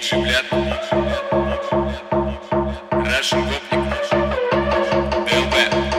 Шиблят, Russian гопник, ДЛБ.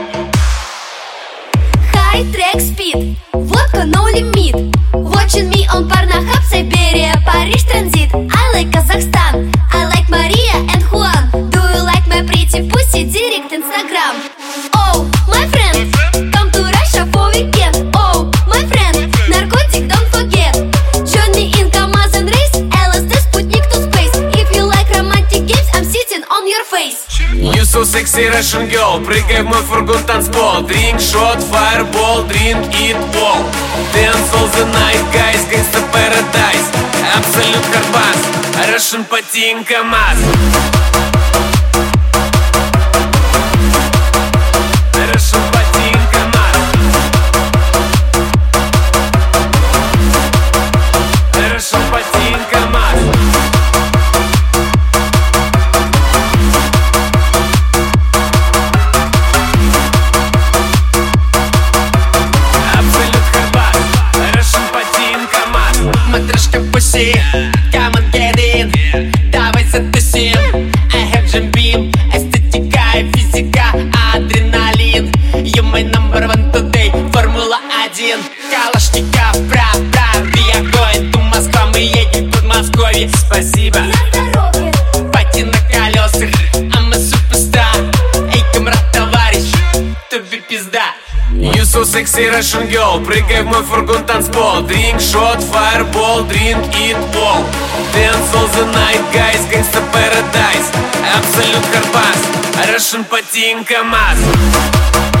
High track speed, водка no limit. Watching me on Pornhub, Siberia, Париж транзит. I like Kazakhstan, I like Maria and Juan. Do you like my pretty pussy? Direct Instagram. Oh, my friend, come to Russia for weekend. Oh, my friend, наркотик don't forget. Johnny in Kamaz and race, LSD, Sputnik to space. If you like romantic games, I'm sitting on your face. You so sexy Russian girl, прыгай в мой фургон танцпол. Drink shot, fireball, drink it all. Dance all the night, guys, gangsta paradise. Absolute hardbass, Russian потин КамАЗ. Russian потин КамАЗ. Russian потин КамАЗ. Матрешка пуси, come and get in. Давай затусим. I have Jim Beam, эстетика и физика, адреналин. You my number one today, Формула-1. Калашников, прав, we are going to Москва. Мы едем в Подмосковье, спасибо. Пати на колесах, а мы суперстар. Эй, камрад, товарищ, тебе пизда. You so sexy Russian girl, прыгай в мой фургон танцпол. Drink shot, fireball, drink it all. Dance all the night, guys, gangsta paradise. Absolute hardbass, Russian потин КамАЗ.